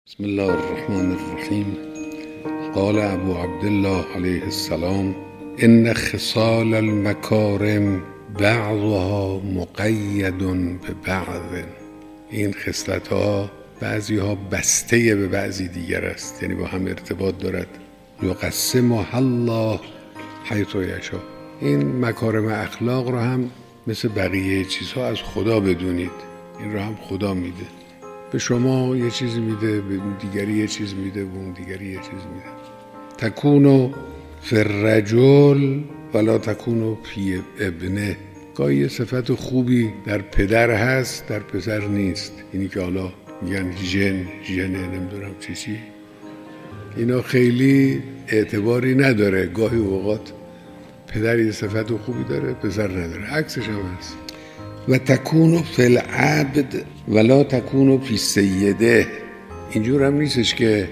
بسم الله الرحمن الرحیم. قال ابو عبدالله علیه السلام: ان خصال المکارم بعضها مقید به بعض. این خصلت ها بعضی ها بسته به بعضی دیگر است، یعنی با هم ارتباط دارد. یقسمها الله حیث یشاء. این مکارم اخلاق رو هم مثل بقیه چیزها از خدا بدونید. این رو هم خدا میده. به شما یه چیزی میده، به دیگری یه چیز میده، به اون دیگری یه چیز میده. تکونو فی الرجل ولا تکونو فی ابنه. گاهی یه صفت خوبی در پدر هست، در پسر نیست. اینی که حالا میگن ژن نمیدونم چی اینا خیلی اعتباری نداره. گاهی اوقات پدر یه صفت خوبی داره، پسر نداره. عکسش هم هست. و تکونو فی العبد ولا تکونو فی سیده. اینجور هم نیستش که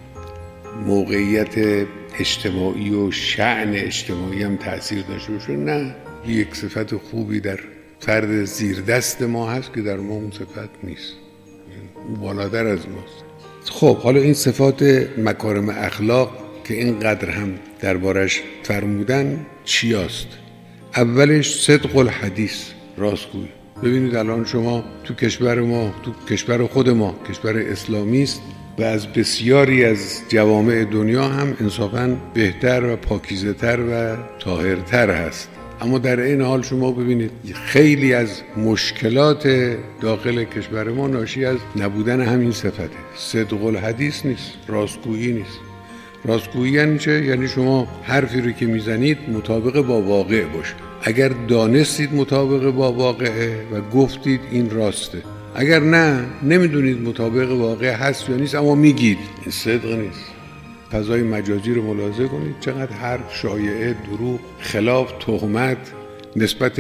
موقعیت اجتماعی و شأن اجتماعی هم تأثیر داشته باشه. نه، یک صفت خوبی در فرد زیر دست ما هست که در ما اون صفت نیست، اون بالاتر از ماست. خب حالا این صفات مکارم اخلاق که اینقدر هم دربارش فرمودن چی است؟ اولش صدق الحدیث، راستگویی. ببینید الان شما تو کشور ما، تو کشور خود ما، کشور اسلامی است و از بسیاری از جوامع دنیا هم انصافاً بهتر و پاکیزه‌تر و طاهرتر هست. اما در این حال شما ببینید خیلی از مشکلات داخل کشور ما ناشی از نبودن همین صفته. صدق الحدیث نیست، راستگویی نیست. راستگویی یعنی چه؟ یعنی شما حرفی رو که میزنید مطابق با واقع باشه. اگر دانستید مطابق با واقعه و گفتید این راسته، اگر نه نمیدونید مطابق واقع هست یا نیست اما میگید، این صدق نیست. فضای مجازی رو ملاحظه کنید چقدر حرف، شایعه، دروغ، خلاف، تهمت نسبت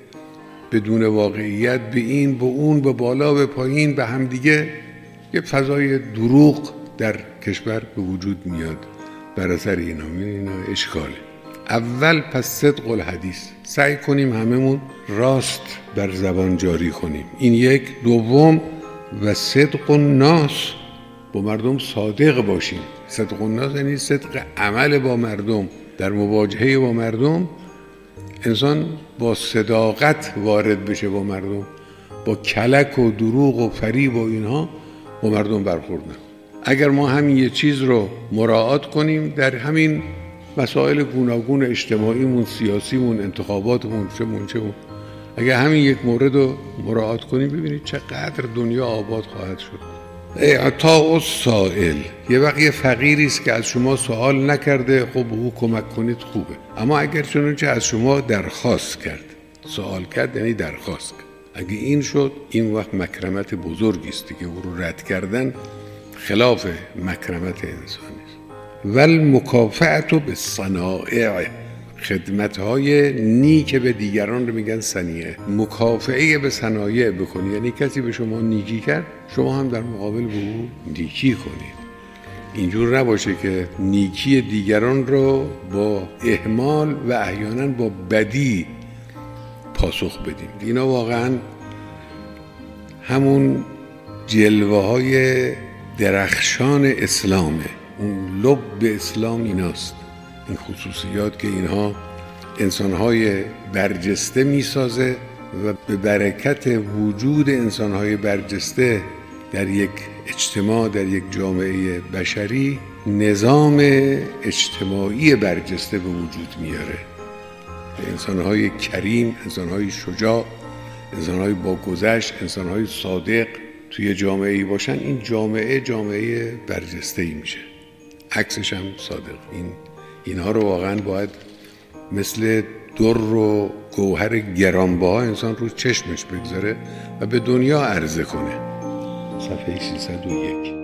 بدون واقعیت به این، به اون، به بالا، به پایین، به هم دیگه، یه فضای دروغ در کشور به وجود میاد بر اثر اینا اشکاله. اول پس صدق الحدیث، سعی کنیم هممون راست بر زبان جاری کنیم. این یک. دوم و صدق الناس، با مردم صادق باشیم. صدق الناس یعنی صدق عمل با مردم، در مواجهه با مردم انسان با صداقت وارد بشه با مردم، با کلک و دروغ و فریب و اینها با مردم برخورد نکنه. اگر ما همین یه چیز رو مراعات کنیم در همین مسائل گوناگون اجتماعیمون، سیاسیمون، انتخاباتمون، چمون اگر همین یک مورد رو مراعات کنیم، ببینید چقدر دنیا آباد خواهد شد. اعطاء السائل، یه وقت یه فقیری است که از شما سوال نکرده، خب او کمک کنید خوبه. اما اگر چنانچه از شما درخواست کرد، سوال کرد یعنی درخواست کرد، اگه این شد، این وقت مکرمت بزرگی است که او رو رد کردن خلاف مکرمت انسانی است. والمکافأة بالصنائع، خدمت‌های نیک به دیگران رو میگن صنیعه. مکافئه به صنایع بکنی، یعنی کسی به شما نیکی کرد، شما هم در مقابل به او نیکی کنید. اینجور نباشه که نیکی دیگران رو با اهمال و احیانا با بدی پاسخ بدیم. اینا واقعا همون جلوه‌های درخشان اسلامه. اون لب اسلام ایناست، این خصوصیات که اینها انسانهای برجسته میسازه و به برکت وجود انسانهای برجسته در یک اجتماع، در یک جامعه بشری، نظام اجتماعی برجسته به وجود میاره. انسانهای کریم، انسانهای شجاع، انسانهای با گذشت، انسانهای صادق توی جامعه‌ای باشن، این جامعه برجسته‌ای میشه. عکسش هم صادق. اینها رو واقعا باید مثل در و گوهر گرانبها انسان رو چشمش بگذاره و به دنیا عرضه کنه. صفحه 301.